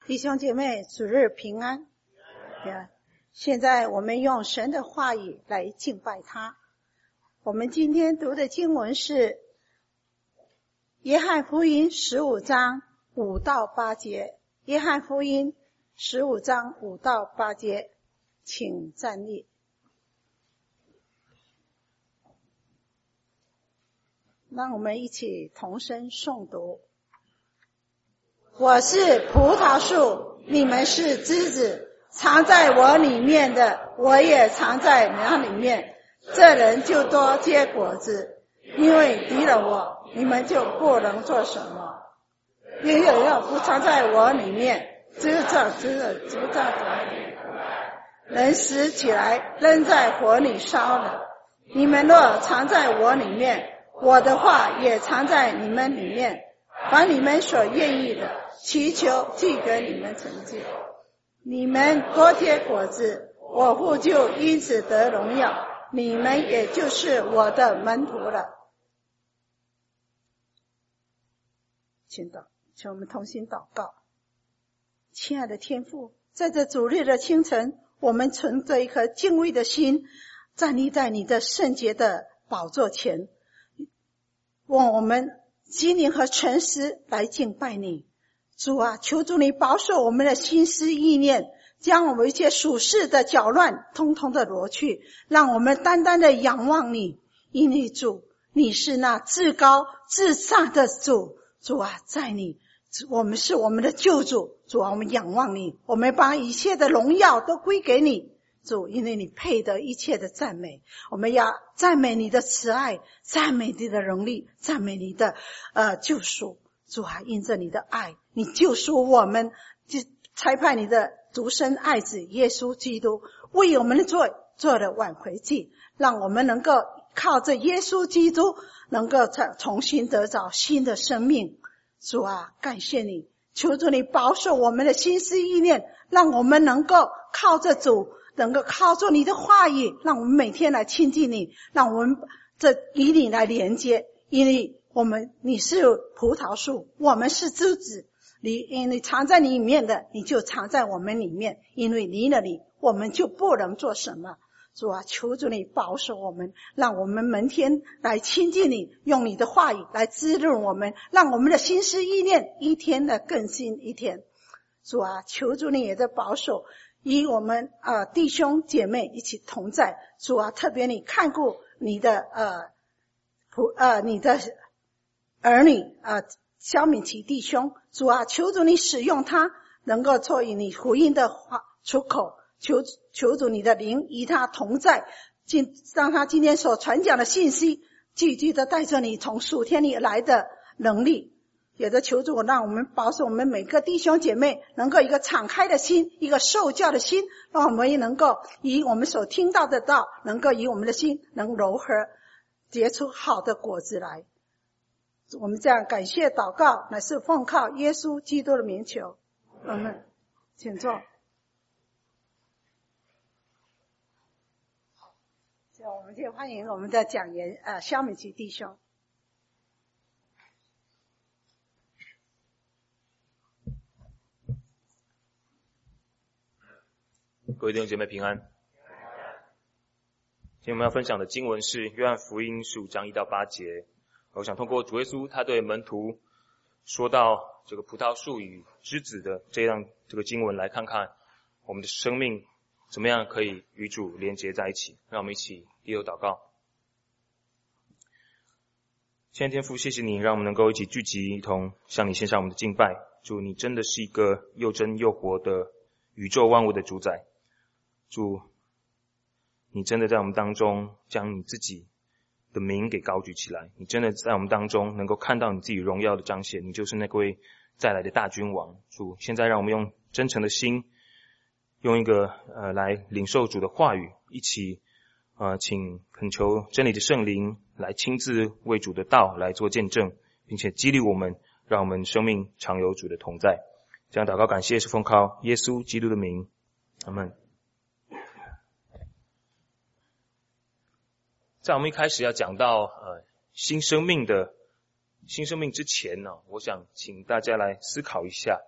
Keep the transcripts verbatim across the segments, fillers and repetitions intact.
弟兄姐妹，主日平安。现在我们用神的话语来敬拜他。我们今天读的经文是约翰福音十五章五到八节。约翰福音十五章五到八节，请站立。让我们一起同声诵读。我是葡萄树，你们是枝子，藏在我里面的，我也藏在那里面，这人就多结果子，因为离了我，你们就不能做什么。也有要不藏在我里面，知道知道知道人死起来，扔在火里烧了。你们若藏在我里面，我的话也藏在你们里面，把你们所愿意的祈求寄给你们成就。你们多结果子，我父就因此得荣耀，你们也就是我的门徒了。请祷，请我们同心祷告。亲爱的天父，在这主日的清晨，我们存着一颗敬畏的心，站立在你的圣洁的宝座前，用我们心灵和诚实来敬拜你。主啊，求主你保守我们的心思意念，将我们一切属世的搅乱通通的挪去，让我们单单的仰望你。因为主，你是那至高至上的主。主啊，在你，我们是我们的救主。主啊，我们仰望你，我们把一切的荣耀都归给你。主，因为你配得一切的赞美，我们要赞美你的慈爱，赞美你的能力，赞美你的呃救赎。主啊，因着你的爱，你救赎我们，就差派你的独生爱子耶稣基督为我们做做了挽回祭，让我们能够靠着耶稣基督能够重新得着新的生命。主啊，感谢你，求主你保守我们的心思意念，让我们能够靠着主，能够靠着你的话语，让我们每天来亲近你，让我们这以你来连接。因为我们你是葡萄树，我们是枝子，你你藏在你里面的，你就藏在我们里面，因为离了你，我们就不能做什么。主啊，求主你保守我们，让我们每天来亲近你，用你的话语来滋润我们，让我们的心思意念一天的更新一天。主啊，求主你也在保守与我们呃弟兄姐妹一起同在。主啊，特别你看顾你的呃仆呃你的儿女呃肖敏琪弟兄。主啊，求主你使用他，能够作为你福音的话出口。求求主你的灵与他同在，今让他今天所传讲的信息句句的带着你从属天里来的能力。也在求主让我们保守我们每个弟兄姐妹能够一个敞开的心，一个受教的心，让我们也能够以我们所听到的道，能够以我们的心能柔和结出好的果子来。我们这样感谢祷告，乃是奉靠耶稣基督的名求。阿们。请坐。我们就欢迎我们的讲员呃肖敏琪弟兄。 各位弟兄姐妹平安。今天我们要分享的经文是约翰福音十五章一到八节。我想通过主耶稣他对门徒说到这个葡萄树与枝子的这样这个经文，来看看我们的生命怎么样可以与主连结在一起。让我们一起低头祷告。亲爱的天父，谢谢你让我们能够一起聚集，一同向你献上我们的敬拜。主，你真的是一个又真又活的宇宙万物的主宰。主，你真的在我们当中将你自己的名给高举起来，你真的在我们当中能够看到你自己荣耀的彰显，你就是那位再来的大君王。主，现在让我们用真诚的心，用一个呃来领受主的话语，一起呃请恳求真理的圣灵来亲自为主的道来做见证，并且激励我们，让我们生命常有主的同在。这样祷告感谢是奉靠耶稣基督的名，阿们。在我们一开始要讲到呃新生命的新生命之前呢，我想请大家来思考一下，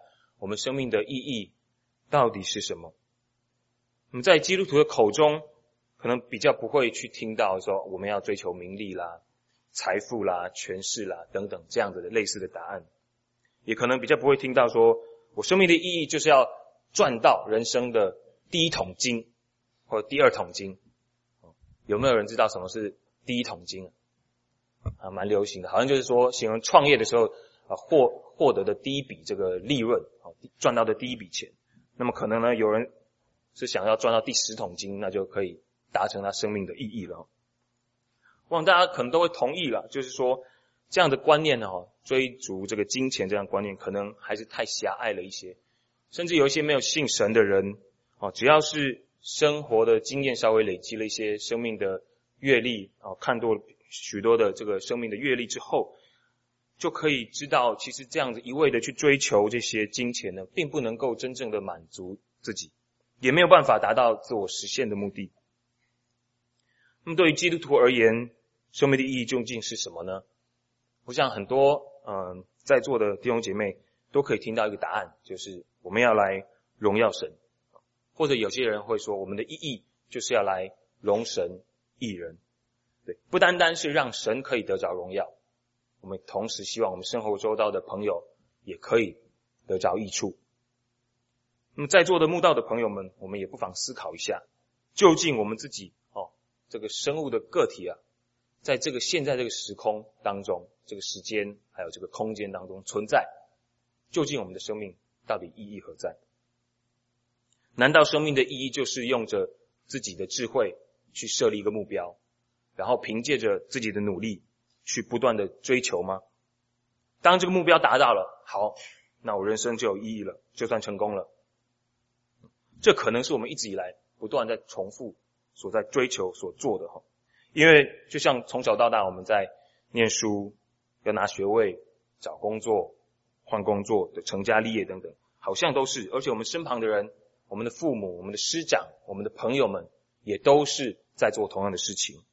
我们生命的意义到底是什么？那么在基督徒的口中，可能比较不会去听到说我们要追求名利啦、财富啦、权势啦等等这样子的类似的答案，也可能比较不会听到说我生命的意义就是要赚到人生的第一桶金或者第二桶金。有没有人知道什么是第一桶金啊？蛮流行的，好像就是说形容创业的时候啊获获得的第一笔这个利润，赚到的第一笔钱。那么可能呢，有人是想要赚到第十桶金，那就可以达成他生命的意义了。我想大家可能都会同意了，就是说这样的观念呢，追逐这个金钱这样的观念可能还是太狭隘了一些，甚至有一些没有信神的人，只要是生活的经验稍微累积了一些生命的阅历，看多了许多的这个生命的阅历之后，就可以知道其实这样子一味的去追求这些金钱呢，并不能够真正的满足自己，也没有办法达到自我实现的目的。那么对于基督徒而言，生命的意义究竟是什么呢？我想很多嗯在座的弟兄姐妹都可以听到一个答案，就是我们要来荣耀神，或者有些人会说我们的意义就是要来荣神益人。对，不单单是让神可以得着荣耀，我们同时希望我们生活周遭的朋友也可以得着益处。那么在座的慕道的朋友们，我们也不妨思考一下，究竟我们自己哦这个生物的个体啊，在这个现在这个时空当中，这个时间还有这个空间当中存在，究竟我们的生命到底意义何在？难道生命的意义就是用着自己的智慧去设立一个目标，然后凭借着自己的努力去不断的追求吗？当这个目标达到了，好，那我人生就有意义了，就算成功了。这可能是我们一直以来不断在重复所在追求所做的，因为就像从小到大我们在念书，要拿学位、找工作、换工作的成家立业等等，好像都是，而且我们身旁的人，我们的父母、我们的师长、我们的朋友们也都是在做同样的事情。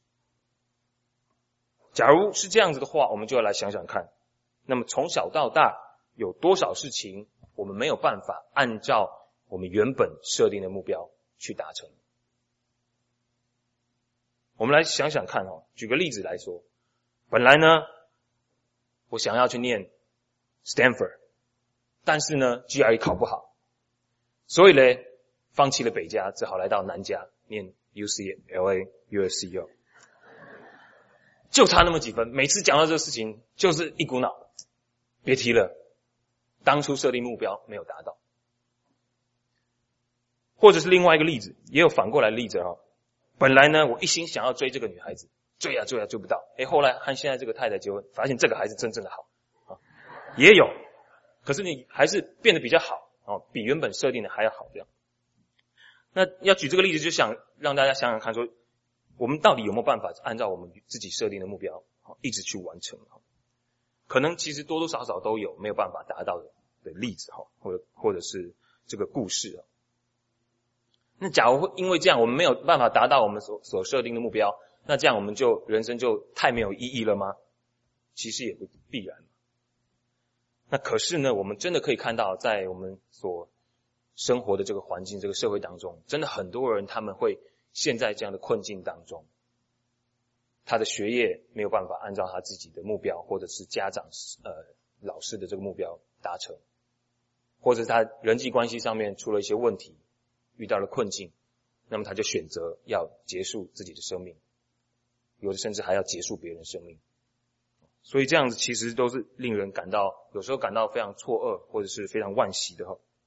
假如是这样子的话，我们就要来想想看，那么从小到大有多少事情我们没有办法按照我们原本设定的目标去达成。我们来想想看哦，举个例子来说，本来呢我想要去念 Stanford， 但是呢 G R E 考不好，所以呢放弃了北加，只好来到南加念 U C L A、U S C 哦，就差那么几分，每次讲到这个事情就是一股脑，别提了，当初设定目标没有达到。或者是另外一个例子，也有反过来的例子哦。本来呢我一心想要追这个女孩子，追啊追啊追不到，诶后来和现在这个太太结婚，发现这个还是真正的好啊，也有，可是你还是变得比较好哦，比原本设定的还要好这样。那要举这个例子，就想让大家想想看说，我们到底有没有办法按照我们自己设定的目标一直去完成？可能其实多多少少都有没有办法达到的的例子，或者或者是这个故事。那假如因为这样我们没有办法达到我们所所设定的目标，那这样我们就人生就太没有意义了吗？其实也不必然。那可是呢，我们真的可以看到，在我们所生活的这个环境、这个社会当中，真的很多人他们会陷在这样的困境当中，他的学业没有办法按照他自己的目标，或者是家长呃老师的这个目标达成，或者他人际关系上面出了一些问题，遇到了困境，那么他就选择要结束自己的生命，有的甚至还要结束别人生命。所以这样子其实都是令人感到，有时候感到非常错愕，或者是非常惋惜的。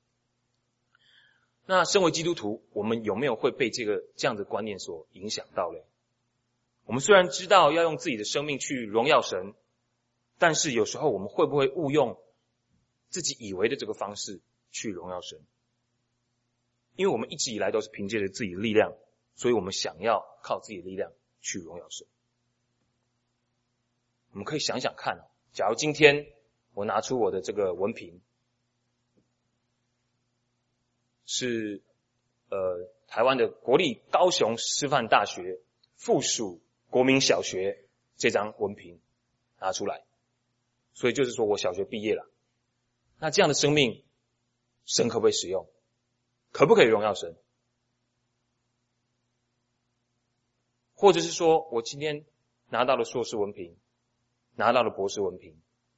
那身为基督徒，我们有没有会被这个这样的观念所影响到嘞？我们虽然知道要用自己的生命去荣耀神，但是有时候我们会不会误用自己以为的这个方式去荣耀神？因为我们一直以来都是凭借着自己的力量，所以我们想要靠自己的力量去荣耀神。我们可以想想看，假如今天我拿出我的这个文凭，是呃台湾的国立高雄师范大学附属国民小学这张文凭拿出来，所以就是说我小学毕业了，那这样的生命神可不可以使用？可不可以荣耀神？或者是说我今天拿到了硕士文凭，拿到了博士文凭，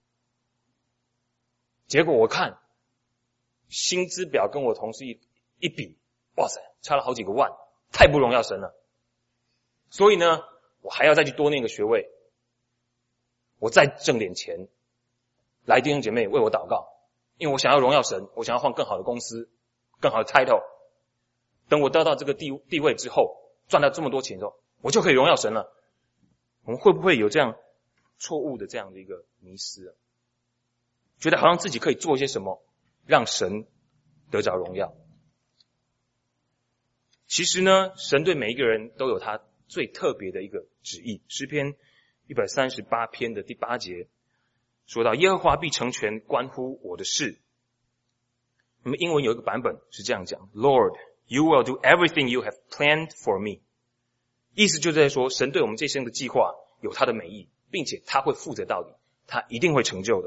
结果我看薪资表跟我同事一一比，哇塞，差了好几个万，太不荣耀神了。所以呢，我还要再去多念个学位，我再挣点钱，来弟兄姐妹为我祷告，因为我想要荣耀神，我想要换更好的公司，更好的 title。等我得到这个地地位之后，赚到这么多钱之后，我就可以荣耀神了。我们会不会有这样错误的这样的一个迷思啊？觉得好像自己可以做些什么，让神得着荣耀。其实呢，神对每一个人都有他最特别的一个旨意。诗篇一百三十八篇的第八节说到，耶和华必成全关乎我的事。那么英文有一个版本是这样讲 Lord, you will do everything you have planned for me。 意思就是在说，神对我们这生的计划有他的美意，并且他会负责到底，他一定会成就的。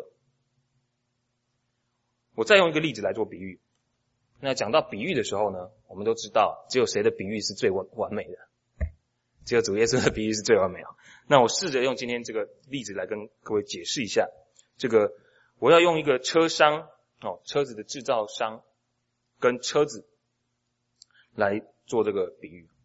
我再用一个例子来做比喻。那讲到比喻的时候呢，我们都知道只有谁的比喻是最完完美的，只有主耶稣的比喻是最完美的。那我试着用今天这个例子来跟各位解释一下。这个我要用一个车商哦，车子的制造商跟车子来做这个比喻。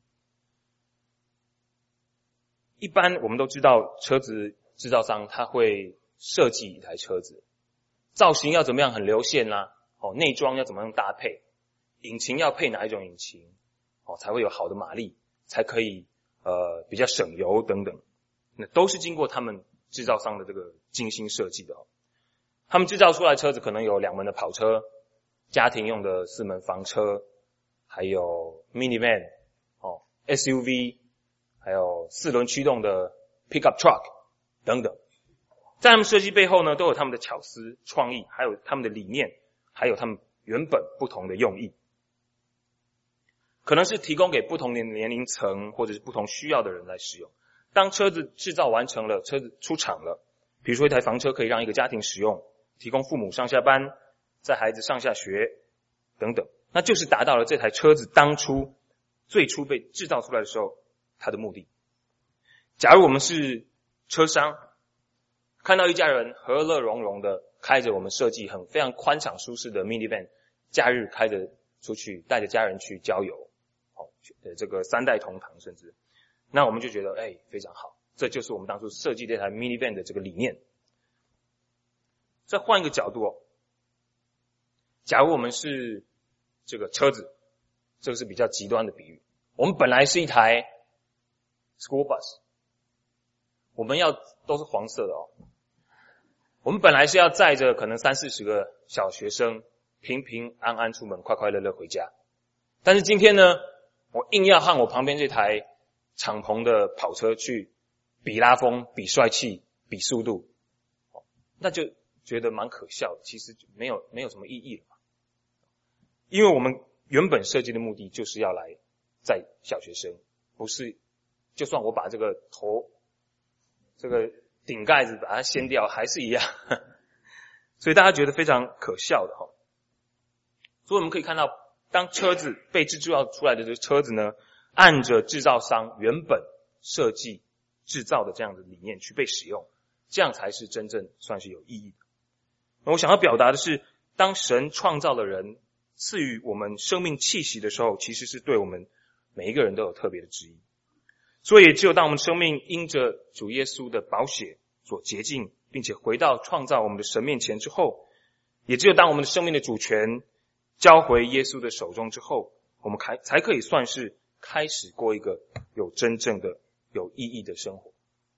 一般我们都知道车子制造商他会设计一台车子，造型要怎么样很流线啦、啊，哦，内装要怎么样搭配，引擎要配哪一种引擎，哦，才会有好的马力，才可以呃比较省油等等。那都是经过他们制造商的这个精心设计的哦。他们制造出来的车子可能有两门的跑车，家庭用的四门房车，还有 minivan 哦 S U V， 还有四轮驱动的 pickup truck 等等。在他们设计背后呢，都有他们的巧思、创意，还有他们的理念，还有他们原本不同的用意。可能是提供给不同的年龄层或者是不同需要的人来使用。当车子制造完成了，车子出厂了，比如说一台房车可以让一个家庭使用，提供父母上下班，载孩子上下学等等，那就是达到了这台车子当初最初被制造出来的时候它的目的。假如我们是车商，看到一家人和乐融融的开着我们设计很非常宽敞舒适的 minivan， 假日开着出去带着家人去郊游，哦，这个三代同堂，甚至那我们就觉得哎非常好，这就是我们当初设计这台 minivan 的这个理念。再换一个角度哦，假如我们是这个车子，这个是比较极端的比喻，我们本来是一台 school bus， 我们要都是黄色的哦，我们本来是要载着可能三四十个小学生平平安安出门，快快乐乐回家。但是今天呢，我硬要和我旁边这台敞篷的跑车去比拉风、比帅气、比速度，那就觉得蛮可笑的，其实没有没有什么意义了嘛。因为我们原本设计的目的就是要来载小学生，不是就算我把这个头这个顶盖子把它掀掉还是一样，所以大家觉得非常可笑的哈。所以我们可以看到，当车子被制造出来的这个车子呢，按着制造商原本设计制造的这样的理念去被使用，这样才是真正算是有意义的。我想要表达的是，当神创造了人，赐予我们生命气息的时候，其实是对我们每一个人都有特别的旨意。所以只有当我们生命因着主耶稣的宝血所洁净，并且回到创造我们的神面前之后，也只有当我们的生命的主权交回耶稣的手中之后，我们才才可以算是开始过一个有真正的有意义的生活。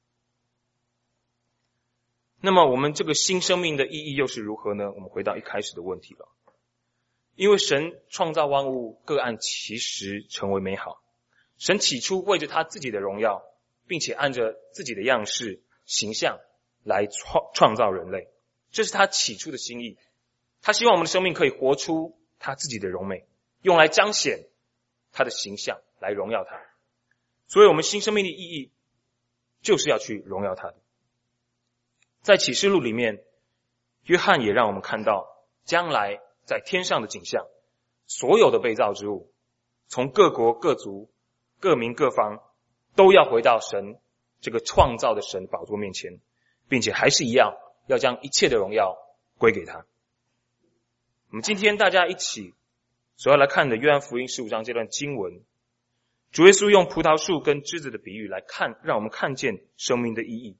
那么我们这个新生命的意义又是如何呢？我们回到一开始的问题了。因为神创造万物，各按其时成为美好。神起初为着他自己的荣耀，并且按着自己的样式形象来创创造人类，这是他起初的心意。他希望我们的生命可以活出他自己的荣美，用来彰显他的形象，来荣耀他。所以我们新生命的意义就是要去荣耀他的。在启示录里面，约翰也让我们看到将来在天上的景象，所有的被造之物，从各国各族各民各方，都要回到神这个创造的神宝座面前，并且还是一样要将一切的荣耀归给他。我们今天大家一起所要来看的约翰福音十五章这段经文，主耶稣用葡萄树跟枝子的比喻来看，让我们看见生命的意义。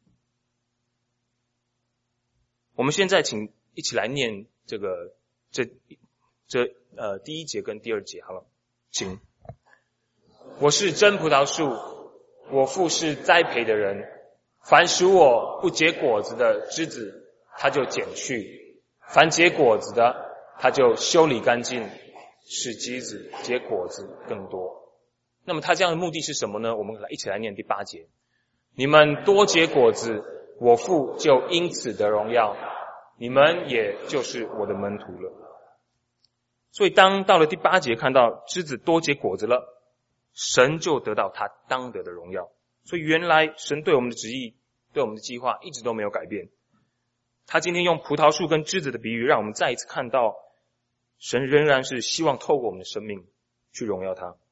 我们现在请一起来念这个这这呃第一节跟第二节好了，请。我是真葡萄树，我父是栽培的人，凡使我不结果子的枝子，他就剪去；凡结果子的，他就修理干净，使枝子结果子更多。那么他这样的目的是什么呢？我们来一起来念第八节。你们多结果子，我父就因此得荣耀，你们也就是我的门徒了。所以当到了第八节看到枝子多结果子了，神就得到他当得的荣耀。所以原来神对我们的旨意，对我们的计划一直都没有改变。他今天用葡萄树跟枝子的比喻，让我们再一次看到神仍然是希望透过我们的生命去荣耀他。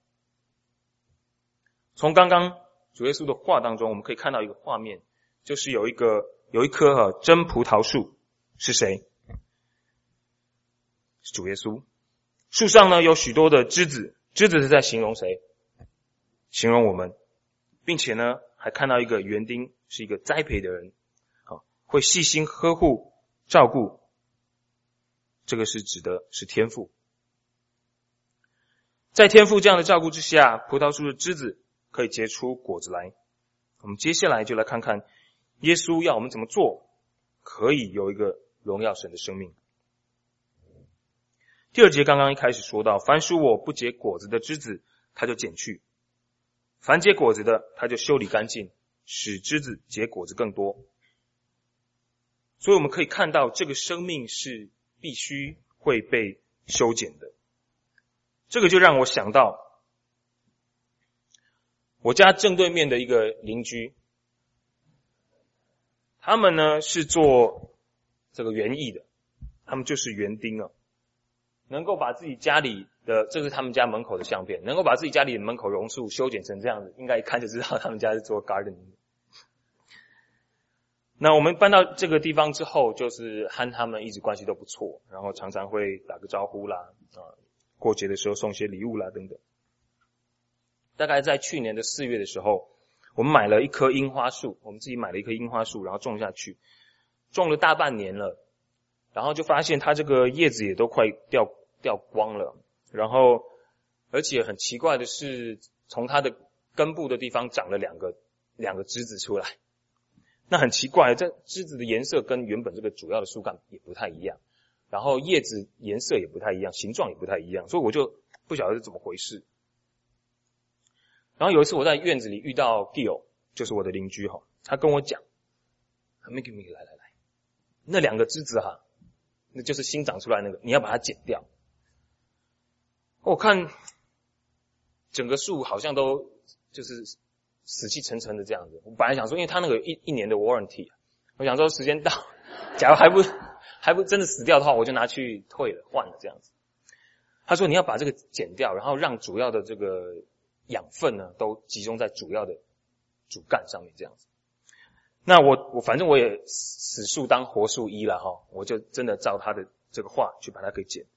从刚刚主耶稣的话当中，我们可以看到一个画面，就是有一个有一棵哈真葡萄树，是谁？是主耶稣。树上呢有许多的枝子，枝子是在形容谁？形容我们，并且呢还看到一个园丁，是一个栽培的人，好，会细心呵护照顾，这个是指的是天父。在天父这样的照顾之下，葡萄树的枝子可以结出果子来。我们接下来就来看看耶稣要我们怎么做，可以有一个荣耀神的生命。第二节刚刚一开始说到，凡属我不结果子的枝子，他就剪去；凡结果子的，他就修理干净，使枝子结果子更多。所以我们可以看到，这个生命是必须会被修剪的。这个就让我想到我家正对面的一个邻居，他们呢是做这个园艺的，他们就是园丁啊，能够把自己家里的，这是他们家门口的相片，能够把自己家里的门口榕树修剪成这样子，应该一看就知道他们家是做 gardening 的。那我们搬到这个地方之后，就是和他们一直关系都不错，然后常常会打个招呼啦，啊，过节的时候送些礼物啦等等。大概在去年的四月的时候，我们买了一棵樱花树，我们自己买了一棵樱花树，然后种下去，种了大半年了，然后就发现它这个叶子也都快掉掉光了，然后而且很奇怪的是，从它的根部的地方长了两个两个枝子出来。那很奇怪，这枝子的颜色跟原本这个主要的树干也不太一样，然后叶子颜色也不太一样，形状也不太一样，所以我就不晓得是怎么回事。然后有一次我在院子里遇到 Gil， 就是我的邻居哈，他跟我讲 ，Mickey Mickey 来来来，那两个枝子哈，那就是新长出来那个，你要把它剪掉。我看整个树好像都就是死气沉沉的这样子。我本来想说，因为他那个一一年的 warranty， 我想说时间到，假如还不还不真的死掉的话，我就拿去退了换了这样子。他说你要把这个剪掉，然后让主要的这个养分呢都集中在主要的主干上面这样子。那我我反正我也死树当活树医了哈，我就真的照他的这个话去把它给剪。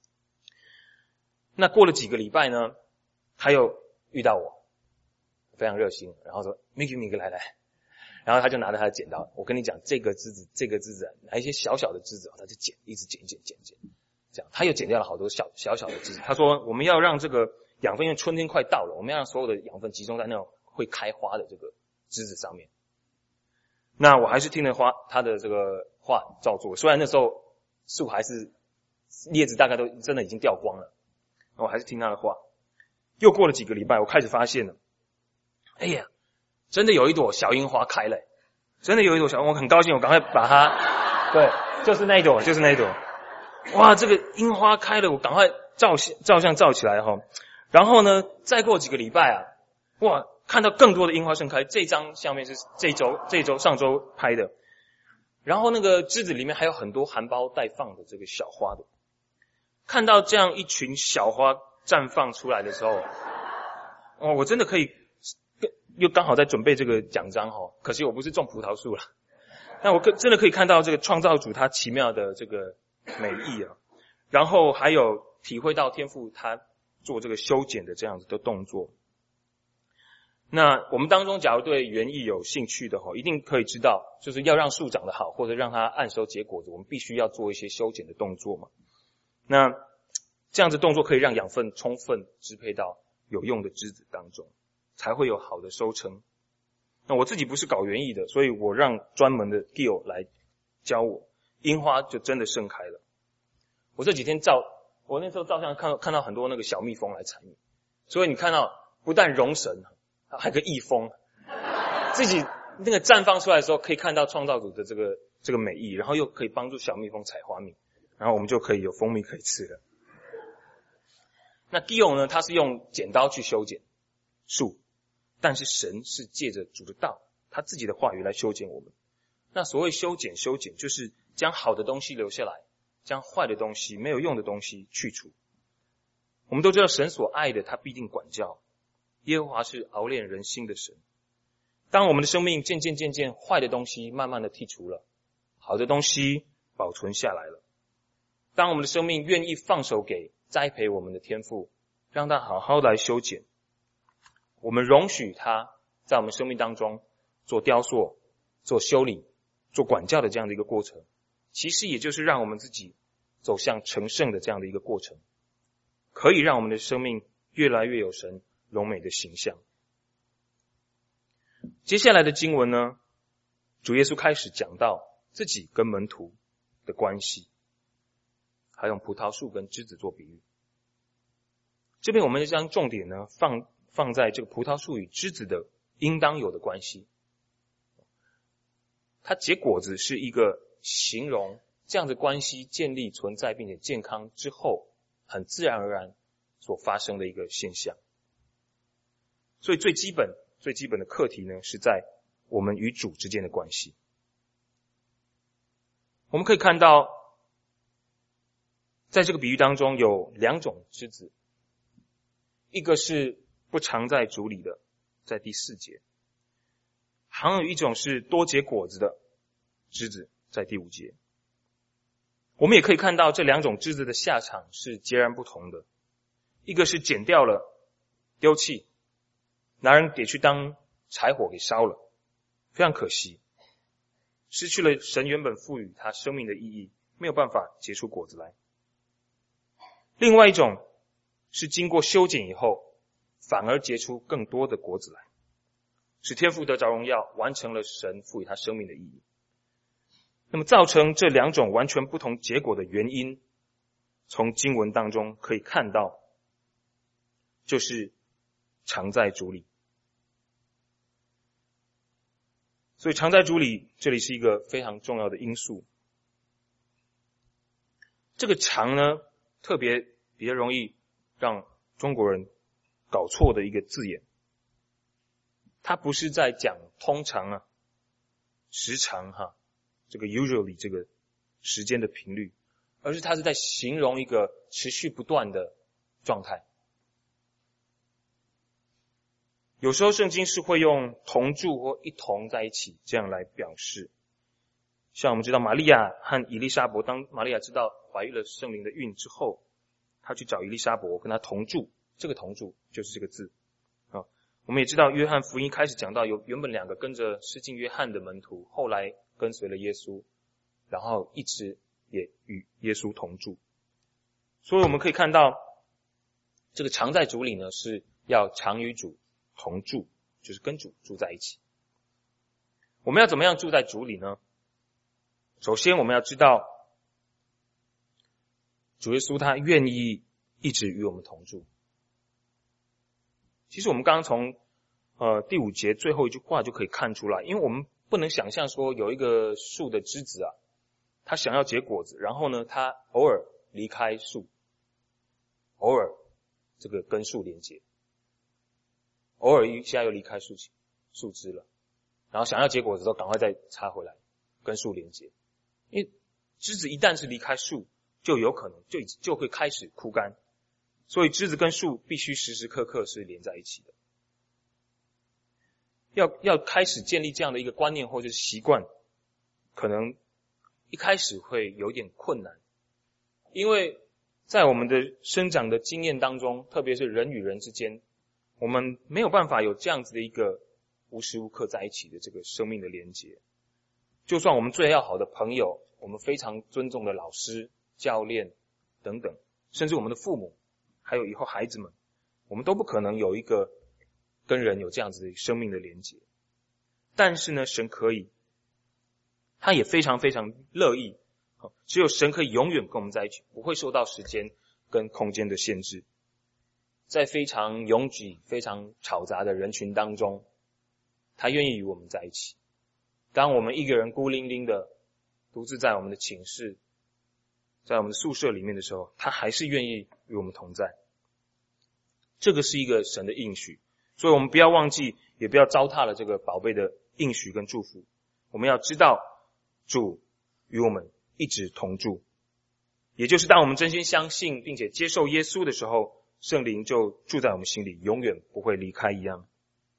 那过了几个礼拜呢，他又遇到我，非常热心，然后说 Mickey Mickey 来来，然后他就拿着他的剪刀，我跟你讲这个枝子这个枝子拿一些小小的枝子，他就剪，一直剪剪剪剪，这样他又剪掉了好多小小小的枝子。他说我们要让这个养分，因为春天快到了，我们要让所有的养分集中在那种会开花的这个枝子上面。那我还是听了花他的这个话照做，虽然那时候树还是叶子大概都真的已经掉光了，我还是听他的话。又过了几个礼拜，我开始发现了，哎呀，真的有一朵小樱花开了，真的有一朵小，我很高兴，我赶快把它，对，就是那一朵，就是那一朵，哇，这个樱花开了，我赶快照照相照起来哈。然后呢，再过几个礼拜啊，哇，看到更多的樱花盛开。这张相片是这周这周上周拍的，然后那个枝子里面还有很多含苞待放的这个小花的。 看到这样一群小花绽放出来的时候，哦，我真的可以，又刚好在准备这个奖章哈，可惜我不是种葡萄树了，但我真的可以看到这个创造主他奇妙的这个美意啊，然后还有体会到天父他做这个修剪的这样子的动作。那我们当中假如对园艺有兴趣的话，一定可以知道，就是要让树长得好，或者让它按时结果子，我们必须要做一些修剪的动作嘛。那这样子动作可以让养分充分支配到有用的枝子当中，才会有好的收成。那我自己不是搞园艺的，所以我让专门的 Gil 来教我，樱花就真的盛开了。我这几天照，我那时候照相看到看到很多那个小蜜蜂来采蜜，所以你看到不但容神，还有个蜜蜂，自己那个绽放出来的时候，可以看到创造主的这个这个美意，然后又可以帮助小蜜蜂采花蜜，然后我们就可以有蜂蜜可以吃了。那 Gil 呢，他是用剪刀去修剪树，但是神是借着主的道，他自己的话语来修剪我们。那所谓修剪修剪，就是将好的东西留下来，将坏的东西没有用的东西去除。我们都知道神所爱的他必定管教，耶和华是熬炼人心的神。当我们的生命渐渐渐渐坏的东西慢慢的剔除了，好的东西保存下来了，当我们的生命愿意放手给栽培我们的天父，让他好好来修剪，我们容许他在我们生命当中做雕塑、做修理、做管教的这样的一个过程，其实也就是让我们自己走向成圣的这样的一个过程，可以让我们的生命越来越有神柔美的形象。接下来的经文呢，主耶稣开始讲到自己跟门徒的关系，还用葡萄树跟枝子做比喻。这边我们就将重点呢放放在这个葡萄树与枝子的应当有的关系。它结果子是一个形容这样的关系建立存在并且健康之后很自然而然所发生的一个现象。所以最基本最基本的课题呢，是在我们与主之间的关系。我们可以看到在这个比喻当中有两种枝子，一个是不常在主里的，在第四节，还有一种是多结果子的枝子，在第五节。我们也可以看到这两种枝子的下场是截然不同的，一个是剪掉了丢弃，拿人给去当柴火给烧了，非常可惜，失去了神原本赋予他生命的意义，没有办法结出果子来。另外一种是经过修剪以后，反而结出更多的果子来，使天父得着荣耀，完成了神赋予他生命的意义。那么造成这两种完全不同结果的原因，从经文当中可以看到，就是常在主里。所以常在主里，这里是一个非常重要的因素。这个常呢，特别比较容易让中国人搞错的一个字眼。它不是在讲通常啊、时常哈、啊，这个 usually 这个时间的频率，而是它是在形容一个持续不断的状态。有时候圣经是会用同住或一同在一起这样来表示。像我们知道玛利亚和以利沙伯，当玛利亚知道怀孕了圣灵的孕之后，她去找以利沙伯跟她同住，这个同住就是这个字啊。我们也知道约翰福音开始讲到有原本两个跟着施浸约翰的门徒，后来跟随了耶稣，然后一直也与耶稣同住。所以我们可以看到这个常在主里呢，是要常与主同住，就是跟主住在一起。我们要怎么样住在主里呢？首先我们要知道主耶稣他愿意一直与我们同住。其实我们刚刚从呃第五节最后一句话就可以看出来，因为我们不能想象说有一个树的枝子啊，它想要结果子，然后呢它偶尔离开树，偶尔这个跟树连接，偶尔一下又离开树树枝了，然后想要结果子之后赶快再插回来跟树连接。因为枝子一旦是离开树， 就有可能就就会开始枯干。所以枝子跟树必须时时刻刻是连在一起的。要要开始建立这样的一个观念或者是习惯，可能一开始会有点困难，因为在我们的生长的经验当中，特别是人与人之间，我们没有办法有这样子的一个无时无刻在一起的这个生命的连结。就算我们最要好的朋友，我们非常尊重的老师、教练等等，甚至我们的父母，还有以后孩子们，我们都不可能有一个跟人有这样子的生命的连结。但是呢，神可以，他也非常非常乐意，只有神可以永远跟我们在一起，不会受到时间跟空间的限制。在非常拥挤、非常吵杂的人群当中，他愿意与我们在一起。当我们一个人孤零零的独自在我们的寝室，在我们的宿舍里面的时候，他还是愿意与我们同在。这个是一个神的应许，所以我们不要忘记，也不要糟蹋了这个宝贝的应许跟祝福。我们要知道主与我们一直同住，也就是当我们真心相信并且接受耶稣的时候，圣灵就住在我们心里，永远不会离开一样。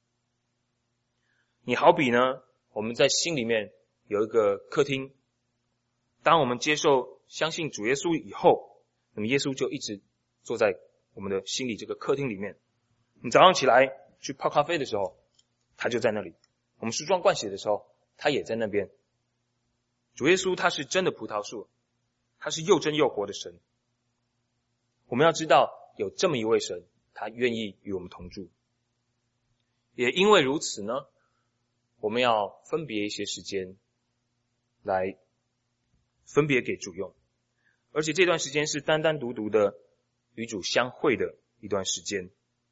你好比呢，我们在心里面有一个客厅，当我们接受相信主耶稣以后，那么耶稣就一直坐在我们的心里这个客厅里面。你早上起来去泡咖啡的时候，他就在那里；我们梳妆盥洗的时候，他也在那边。主耶稣他是真的葡萄树，他是又真又活的神。我们要知道有这么一位神，他愿意与我们同住。也因为如此呢，我们要分别一些时间来分别给主用，而且这段时间是单单独独的与主相会的一段时间。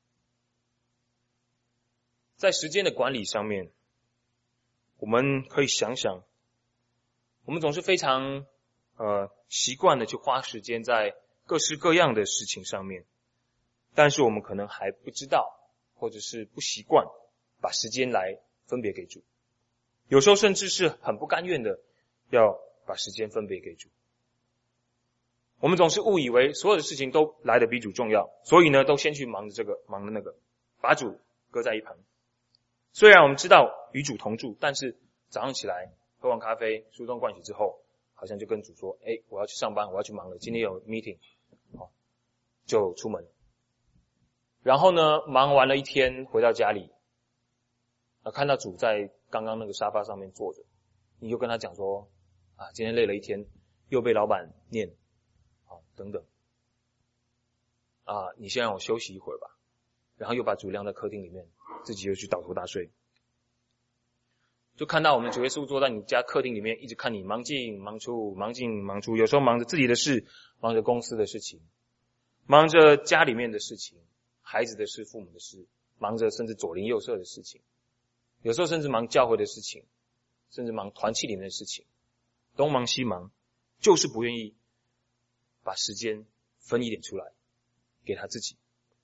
在时间的管理上面，我们可以想想，我们总是非常呃习惯的去花时间在各式各样的事情上面，但是我们可能还不知道，或者是不习惯把时间来分别给主。有时候甚至是很不甘愿的要把时间分别给主。我们总是误以为所有的事情都来得比主重要，所以呢都先去忙着这个忙着那个，把主搁在一旁。虽然我们知道与主同住，但是早上起来喝完咖啡梳妆盥洗之后，好像就跟主说，诶，我要去上班，我要去忙了，今天有 meeting， 好，就出门。然后呢忙完了一天回到家里，看到主在刚刚那个沙发上面坐着，你就跟他讲说，啊，今天累了一天，又被老板念，啊，等等，啊，你先让我休息一会儿吧。然后又把主晾在客厅里面，自己又去倒头大睡。就看到我们主耶稣坐在你家客厅里面，一直看你忙进忙出，忙进忙出，有时候忙着自己的事，忙着公司的事情，忙着家里面的事情，孩子的事，父母的事，忙着甚至左邻右舍的事情，有时候甚至忙教会的事情，甚至忙团契里面的事情，东忙西忙，就是不愿意把时间分一点出来给他自己。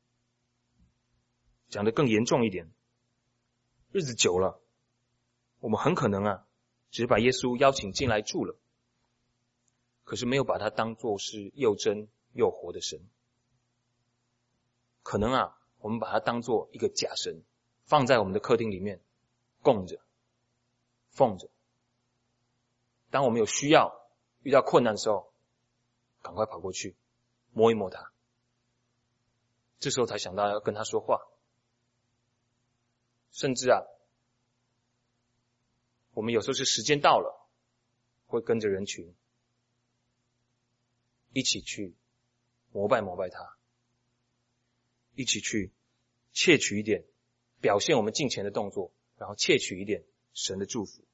讲得更严重一点，日子久了，我们很可能啊，只是把耶稣邀请进来住了，可是没有把他当作是又真又活的神。可能啊，我们把他当作一个假神，放在我们的客厅里面供着奉着，当我们有需要遇到困难的时候，赶快跑过去摸一摸他，这时候才想到要跟他说话。甚至啊，我们有时候是时间到了，会跟着人群一起去膜拜膜拜他，一起去窃取一点表现我们敬虔的动作，然后窃取一点神的祝福。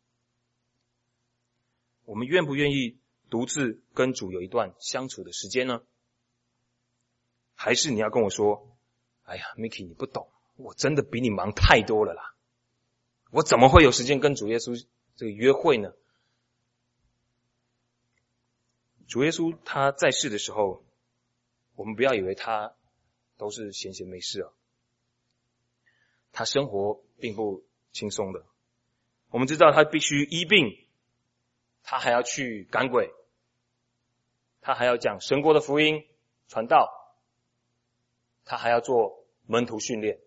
我们愿不愿意独自跟主有一段相处的时间呢？还是你要跟我说，哎呀 Mickey 你不懂，我真的比你忙太多了啦，我怎么会有时间跟主耶稣这个约会呢？主耶稣他在世的时候，我们不要以为他都是闲闲没事啊，他生活并不轻松的。我们知道他必须医病，他还要去赶鬼， 他还要讲神国的福音传道，他还要做门徒训练。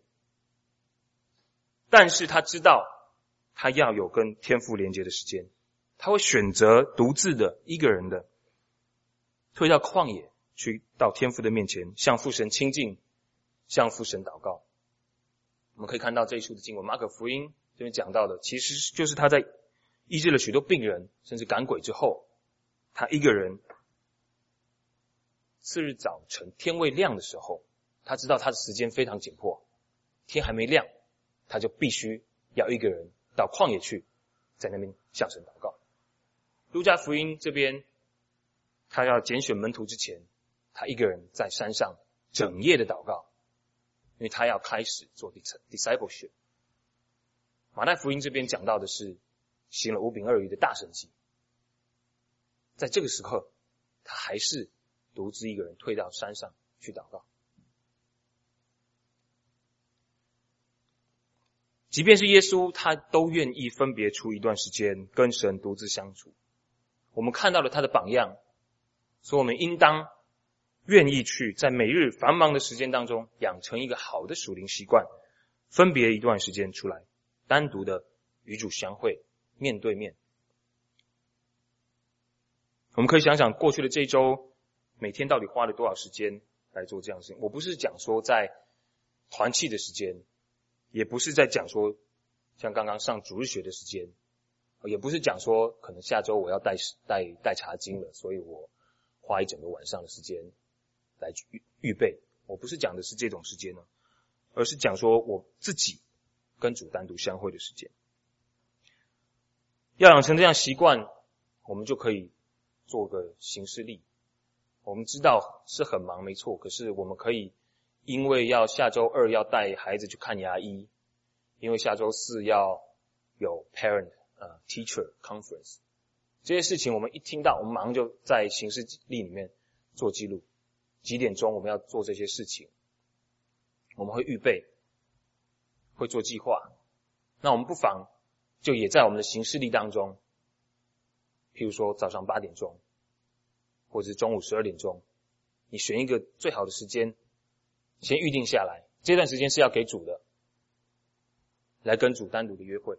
但是他知道他要有跟天父连接的时间，他会选择独自的一个人的退到旷野，去到天父的面前，向父神亲近，向父神祷告。我们可以看到这一处的经文，马可福音这边讲到的，其实就是他在医治了许多病人，甚至赶鬼之后，他一个人次日早晨天未亮的时候，他知道他的时间非常紧迫，天还没亮，他就必须要一个人到旷野去，在那边向神祷告。路加福音这边，他要拣选门徒之前，他一个人在山上整夜的祷告，因为他要开始做 discipleship。 马太福音这边讲到的是行了五饼二鱼的大神迹，在这个时刻他还是独自一个人退到山上去祷告。即便是耶稣，他都愿意分别出一段时间跟神独自相处。我们看到了他的榜样，所以我们应当愿意去在每日繁忙的时间当中养成一个好的属灵习惯，分别一段时间出来，单独的与主相会，面对面。我们可以想想过去的这一周，每天到底花了多少时间来做这样的事情。我不是讲说在团契的时间，也不是在讲说像刚刚上主日学的时间，也不是讲说可能下周我要带带带查经了，所以我花一整个晚上的时间来预预备。我不是讲的是这种时间呢，而是讲说我自己跟主单独相会的时间。要养成这样习惯，我们就可以做个行事历。我们知道是很忙没错，可是我们可以因为要下周二要带孩子去看牙医，因为下周四要有 parent 呃 teacher conference， 这些事情我们一听到，我们马上就在行事历里面做记录，几点钟我们要做这些事情，我们会预备，会做计划。那我们不妨就也在我们的行事历当中，譬如说早上八点钟或者是中午十二点钟，你选一个最好的时间先预定下来，这段时间是要给主的，来跟主单独的约会。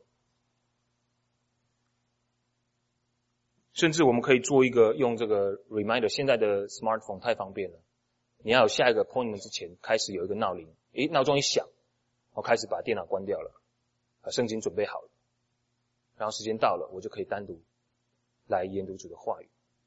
甚至我们可以做一个用这个 reminder， 现在的 smartphone 太方便了，你要有下一个 appointment 之前开始有一个闹铃，诶，闹钟一响，我开始把电脑关掉了，把圣经准备好了，然后时间到了，我就可以单独来研读主的话语。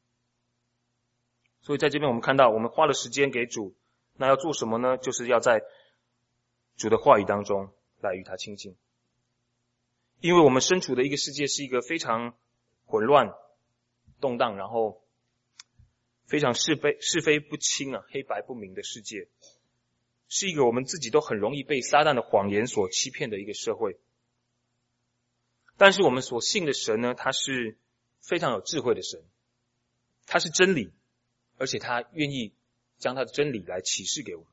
所以在这边我们看到，我们花了时间给主，那要做什么呢？就是要在主的话语当中来与他亲近。因为我们身处的一个世界是一个非常混乱动荡，然后非常是非是非不清啊，黑白不明的世界，是一个我们自己都很容易被撒旦的谎言所欺骗的一个社会。但是我们所信的神呢，他是非常有智慧的神，他是真理，而且他愿意将他的真理来启示给我们。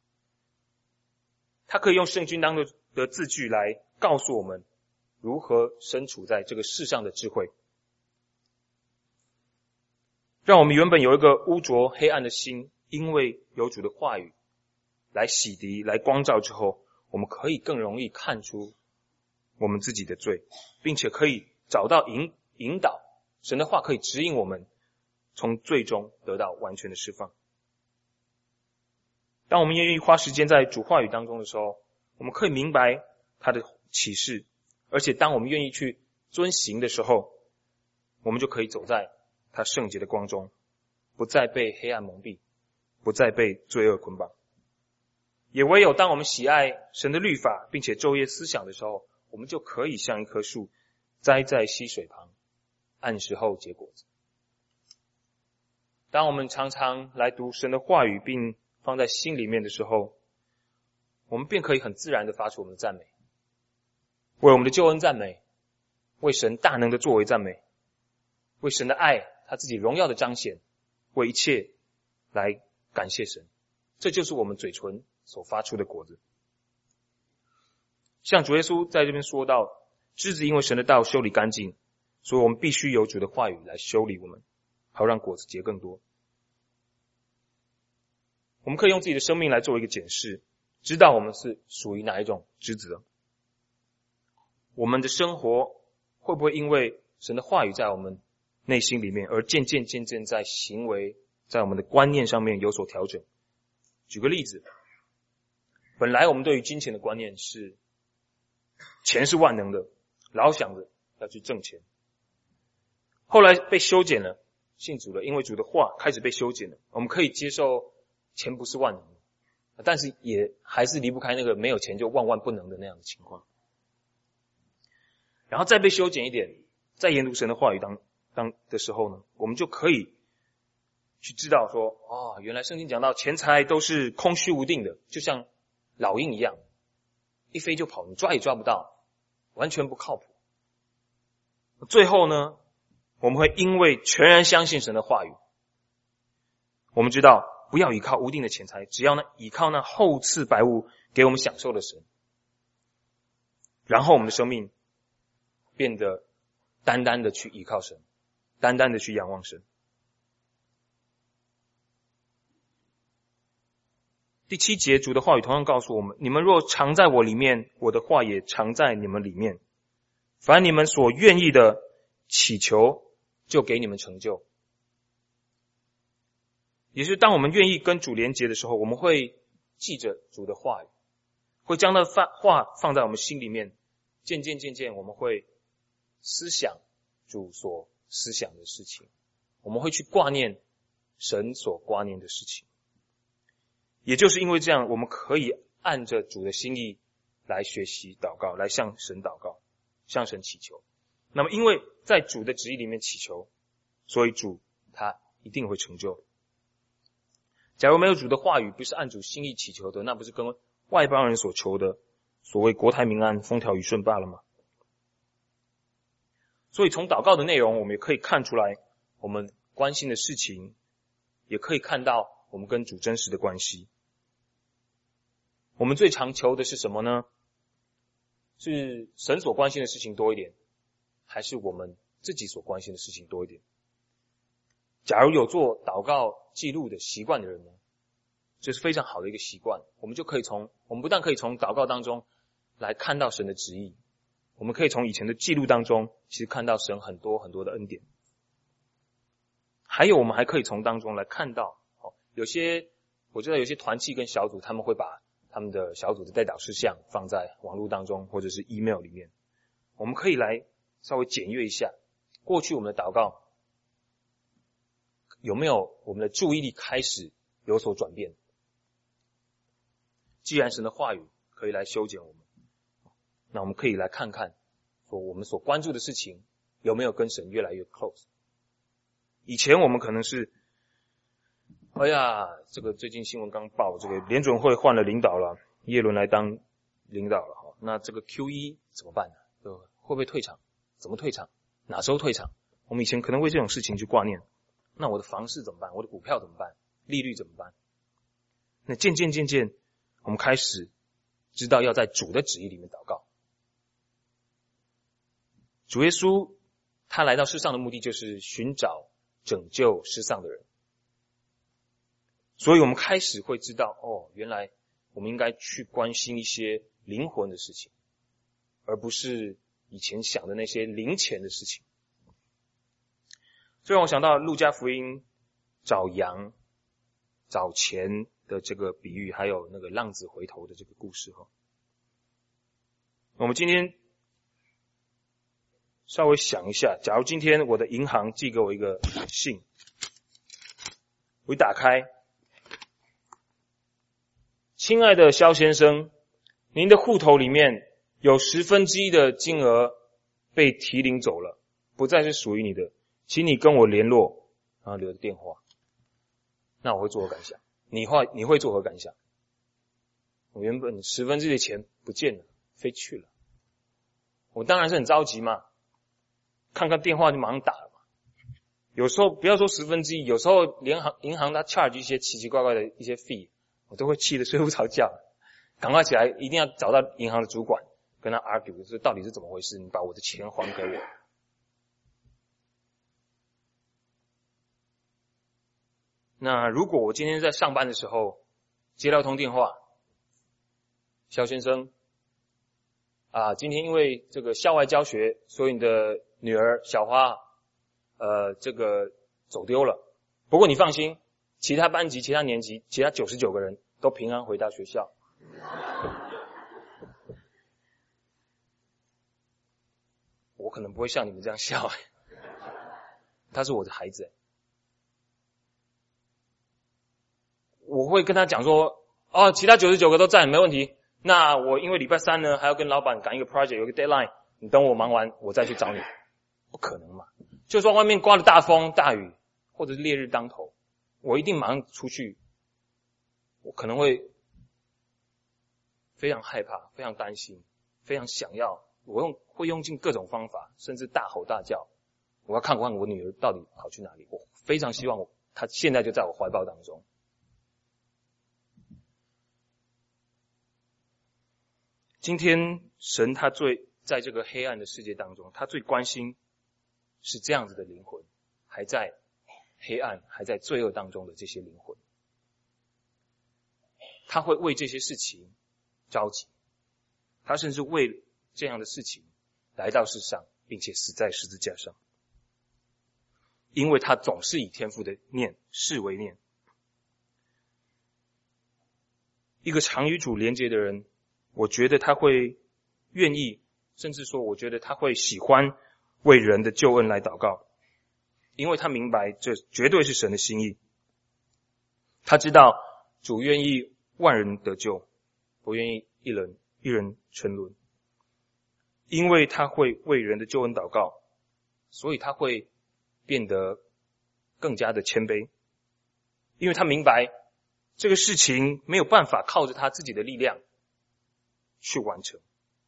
他可以用圣经当中的字句来告诉我们如何身处在这个世上的智慧，让我们原本有一个污浊黑暗的心，因为有主的话语来洗涤来光照之后，我们可以更容易看出我们自己的罪，并且可以找到引引导，神的话可以指引我们从最终得到完全的释放。当我们愿意花时间在主话语当中的时候，我们可以明白他的启示，而且当我们愿意去遵行的时候，我们就可以走在他圣洁的光中，不再被黑暗蒙蔽，不再被罪恶捆绑。也唯有当我们喜爱神的律法，并且昼夜思想的时候，我们就可以像一棵树栽在溪水旁，按时候结果子。当我们常常来读神的话语并放在心里面的时候，我们便可以很自然地发出我们的赞美，为我们的救恩赞美，为神大能的作为赞美，为神的爱他自己荣耀的彰显，为一切来感谢神。这就是我们嘴唇所发出的果子。像主耶稣在这边说到，枝子因为神的道修理干净，所以我们必须有主的话语来修理我们，好让果子结更多。 我们可以用自己的生命来做一个检视，知道我们是属于哪一种职责。我们的生活会不会因为神的话语在我们内心里面，而渐渐渐渐在行为，在我们的观念上面有所调整？举个例子，本来我们对于金钱的观念是，钱是万能的，老想着要去挣钱。后来被修剪了，信主了，因为主的话开始被修剪了，我们可以接受钱不是万能的，但是也还是离不开那个没有钱就万万不能的那样的情况。然后再被修剪一点，在研读神的话语当当的时候呢，我们就可以去知道说，哦，原来圣经讲到钱财都是空虚无定的，就像老鹰一样，一飞就跑，你抓也抓不到，完全不靠谱。最后呢，我们会因为全然相信神的话语，我们知道不要依靠无定的钱财，只要呢依靠那厚赐百物给我们享受的神，然后我们的生命变得单单的去依靠神，单单的去仰望神。第七节，主的话语同样告诉我们，你们若常在我里面，我的话也常在你们里面，凡你们所愿意的祈求，就给你们成就。也就是当我们愿意跟主连结的时候，我们会记着主的话语，会将那话放在我们心里面，渐渐渐渐我们会思想主所思想的事情，我们会去挂念神所挂念的事情。也就是因为这样，我们可以按着主的心意来学习祷告，来向神祷告，向神祈求。那么因为在主的旨意里面祈求，所以主他一定会成就。假如没有主的话语，不是按主心意祈求的，那不是跟外邦人所求的所谓国泰民安、风调雨顺罢了吗？所以从祷告的内容，我们也可以看出来我们关心的事情，也可以看到我们跟主真实的关系。我们最常求的是什么呢？是神所关心的事情多一点，还是我们自己所关心的事情多一点？假如有做祷告记录的习惯的人呢，这是非常好的一个习惯。我们就可以从，我们不但可以从祷告当中来看到神的旨意，我们可以从以前的记录当中其实看到神很多很多的恩典。还有我们还可以从当中来看到，有些我知道有些团契跟小组，他们会把他们的小组的代祷事项放在网络当中或者是 email 里面，我们可以来稍微检阅一下过去我们的祷告有没有我们的注意力开始有所转变。既然神的话语可以来修剪我们，那我们可以来看看说我们所关注的事情有没有跟神越来越 close。 以前我们可能是哎呀，这个最近新闻刚报，这个联准会换了领导了，耶伦来当领导了，那这个 Q E 怎么办呢？会不会退场？怎么退场？哪时候退场？我们以前可能为这种事情去挂念。那我的房市怎么办？我的股票怎么办？利率怎么办？那渐渐渐渐我们开始知道要在主的旨意里面祷告。主耶稣他来到世上的目的就是寻找拯救失丧的人，所以我们开始会知道，哦，原来我们应该去关心一些灵魂的事情，而不是以前想的那些零钱的事情。这让我想到路加福音找羊找钱的这个比喻，还有那个浪子回头的这个故事。我们今天稍微想一下，假如今天我的银行寄给我一个信，我一打开，亲爱的肖先生，您的户头里面有十分之一的金额被提领走了，不再是属于你的，请你跟我联络，然后留着电话。那我会作何感想？你会你会作何感想？我原本十分之一的钱不见了，飞去了，我当然是很着急嘛，看看电话就马上打了嘛。有时候不要说十分之一，有时候银行银行它 charge 一些奇奇怪怪的一些 fee， 我都会气得睡不着觉，赶快起来，一定要找到银行的主管，跟他 argue， 说到底是怎么回事，你把我的钱还给我。那如果我今天在上班的时候， 接到通电话，肖先生啊，今天因为这个校外教学，所以你的女儿小花呃这个走丢了。不过你放心，其他班级、其他年级、其他九十九个人都平安回到学校。我可能不会像你们这样笑，他是我的孩子。我会跟他讲说，哦，其他九十九个都在，没问题。那我因为礼拜三呢还要跟老板赶一个 project， 有一个 deadline， 你等我忙完我再去找你。不可能嘛，就算外面刮了大风大雨或者是烈日当头，我一定马上出去。我可能会非常害怕，非常担心，非常想要，我用会用尽各种方法，甚至大吼大叫，我要看看我女儿到底跑去哪里。我非常希望我她现在就在我怀抱当中。 今天神他最在这个黑暗的世界当中，他最关心是这样子的灵魂，还在黑暗还在罪恶当中的这些灵魂，他会为这些事情着急，他甚至为这样的事情来到世上，并且死在十字架上，因为他总是以天父的念视为念。一个常与主连结的人，我觉得他会愿意，甚至说我觉得他会喜欢为人的救恩来祷告，因为他明白这绝对是神的心意。他知道主愿意万人得救，不愿意一人一人沉沦。因为他会为人的救恩祷告，所以他会变得更加的谦卑，因为他明白这个事情没有办法靠着他自己的力量去完成。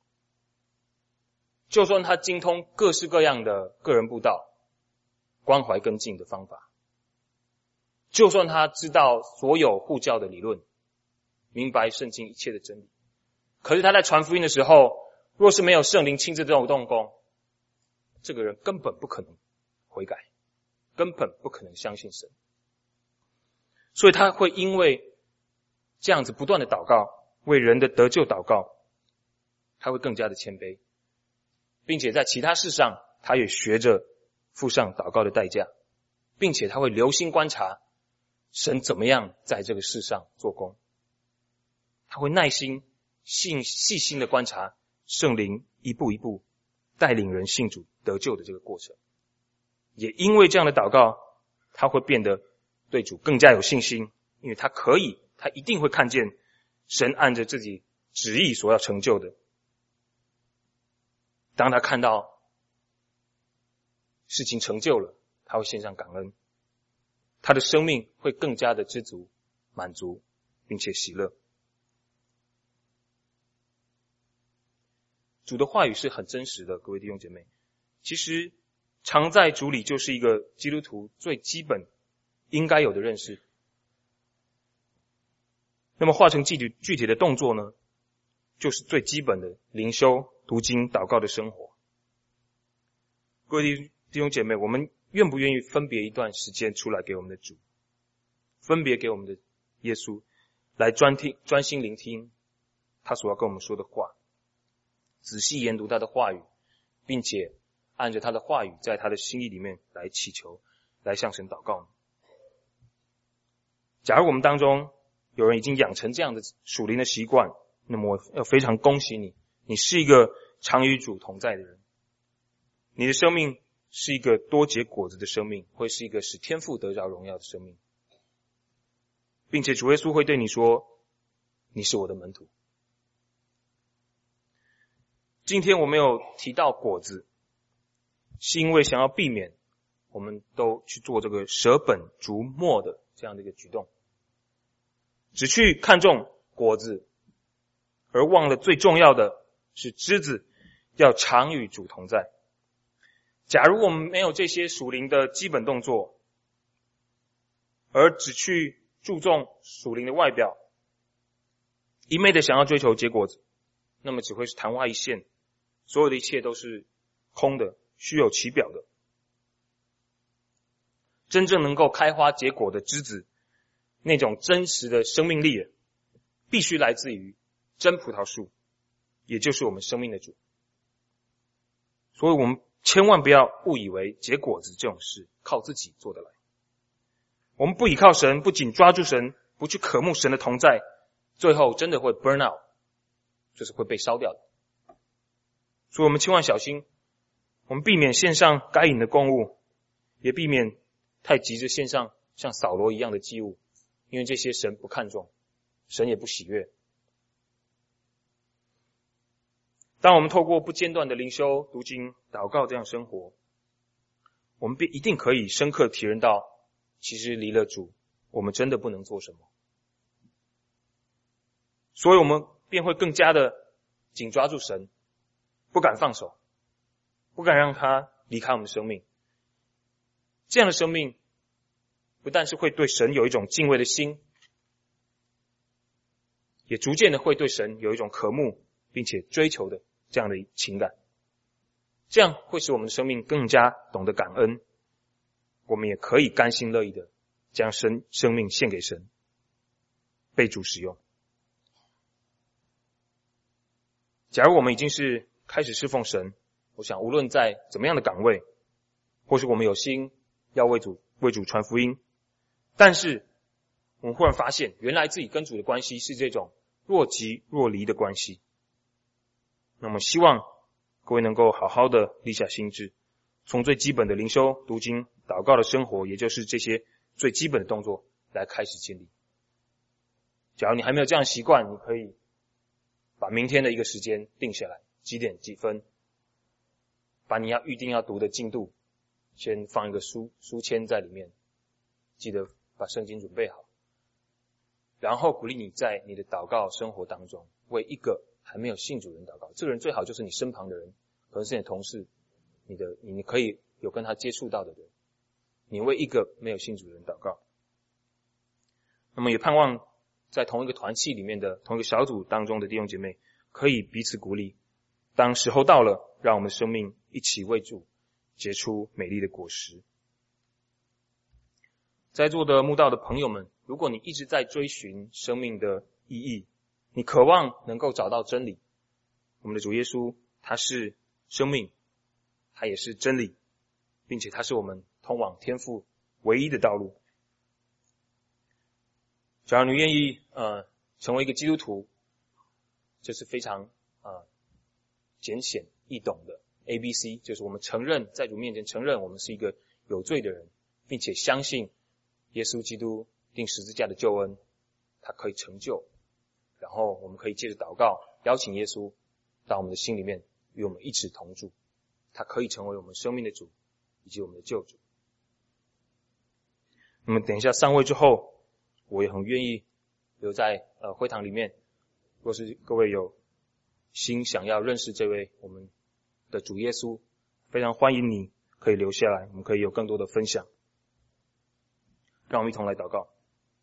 就算他精通各式各样的个人布道、关怀跟进的方法，就算他知道所有护教的理论，明白圣经一切的真理，可是他在传福音的时候，若是没有圣灵亲自动动工，这个人根本不可能悔改，根本不可能相信神。所以他会因为这样子不断的祷告，为人的得救祷告，他会更加的谦卑，并且在其他事上他也学着付上祷告的代价，并且他会留心观察神怎么样在这个世上做工，他会耐心细细心的观察圣灵一步一步带领人信主得救的这个过程。也因为这样的祷告，他会变得对主更加有信心，因为他可以他一定会看见神按着自己旨意所要成就的。当他看到事情成就了，他会献上感恩，他的生命会更加的知足满足并且喜乐。主的话语是很真实的，各位弟兄姐妹，其实常在主里就是一个基督徒最基本应该有的认识。那么化成具体具体的动作呢，就是最基本的灵修、读经、祷告的生活。各位弟兄姐妹，我们愿不愿意分别一段时间出来给我们的主，分别给我们的耶稣，来专听专心聆听他所要跟我们说的话，仔细研读他的话语，并且按着他的话语在他的心意里面来祈求，来向神祷告。假如我们当中有人已经养成这样的属灵的习惯，那么我要非常恭喜你，你是一个常与主同在的人，你的生命是一个多结果子的生命，会是一个使天父得着荣耀的生命，并且主耶稣会对你说，你是我的门徒。今天我没有提到果子，是因为想要避免我们都去做这个舍本逐末的这样的一个举动，只去看重果子，而忘了最重要的是枝子要常与主同在。假如我们没有这些属灵的基本动作，而只去注重属灵的外表，一昧的想要追求结果子，那么只会是昙花一现，所有的一切都是空的，虚有其表的。真正能够开花结果的枝子，那种真实的生命力必须来自于真葡萄树，也就是我们生命的主。所以我们千万不要误以为结果子这种事靠自己做得来。我们不依靠神，不仅抓住神，不去渴慕神的同在，最后真的会 burn out， 就是会被烧掉的。所以我们千万小心，我们避免献上该隐的供物，也避免太急着献上像扫罗一样的祭物，因为这些神不看重，神也不喜悦。当我们透过不间断的灵修、读经、祷告这样生活，我们便一定可以深刻体认到，其实离了主，我们真的不能做什么。所以我们便会更加的紧抓住神，不敢放手，不敢让他离开我们的生命。这样的生命不但是会对神有一种敬畏的心，也逐渐的会对神有一种渴慕并且追求的这样的情感。这样会使我们的生命更加懂得感恩，我们也可以甘心乐意的将生生命献给神，被主使用。假如我们已经是开始侍奉神，我想无论在怎么样的岗位，或是我们有心要为主为主传福音，但是我们忽然发现原来自己跟主的关系是这种若即若离的关系，那么希望各位能够好好的立下心志，从最基本的灵修、读经、祷告的生活，也就是这些最基本的动作来开始建立。假如你还没有这样的习惯，你可以把明天的一个时间定下来，几点几分，把你要预定要读的进度先放一个书书签在里面，记得把圣经准备好，然后鼓励你在你的祷告生活当中为一个还没有信主人祷告。这个人最好就是你身旁的人，可能是你的同事，你的你可以有跟他接触到的人，你为一个没有信主人祷告。那么也盼望在同一个团契里面的同一个小组当中的弟兄姐妹可以彼此鼓励，当时候到了，让我们的生命一起为主结出美丽的果实。在座的慕道的朋友们，如果你一直在追寻生命的意义，你渴望能够找到真理，我们的主耶稣他是生命，他也是真理，并且他是我们通往天父唯一的道路。假如你愿意呃成为一个基督徒，这是非常呃简显易懂的 A B C， 就是我们承认在主面前承认我们是一个有罪的人，并且相信耶稣基督钉十字架的救恩他可以成就，然后我们可以借着祷告邀请耶稣到我们的心里面与我们一起同住，他可以成为我们生命的主以及我们的救主。那么等一下上位之后，我也很愿意留在呃会堂里面，若是各位有心想要认识这位我们的主耶稣，非常欢迎你可以留下来，我们可以有更多的分享。让我们一同来祷告。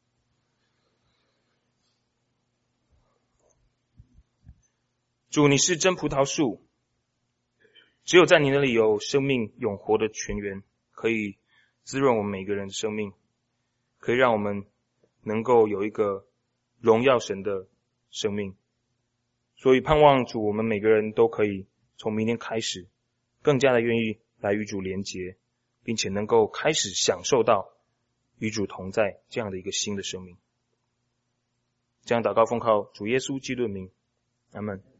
主，你是真葡萄树，只有在你那里有生命永活的泉源，可以滋润我们每个人的生命，可以让我们能够有一个荣耀神的生命。所以盼望主，我们每个人都可以从明天开始更加的愿意来与主连结，并且能够开始享受到与主同在这样的一个新的生命。这样祷告奉靠主耶稣基督的名，阿们。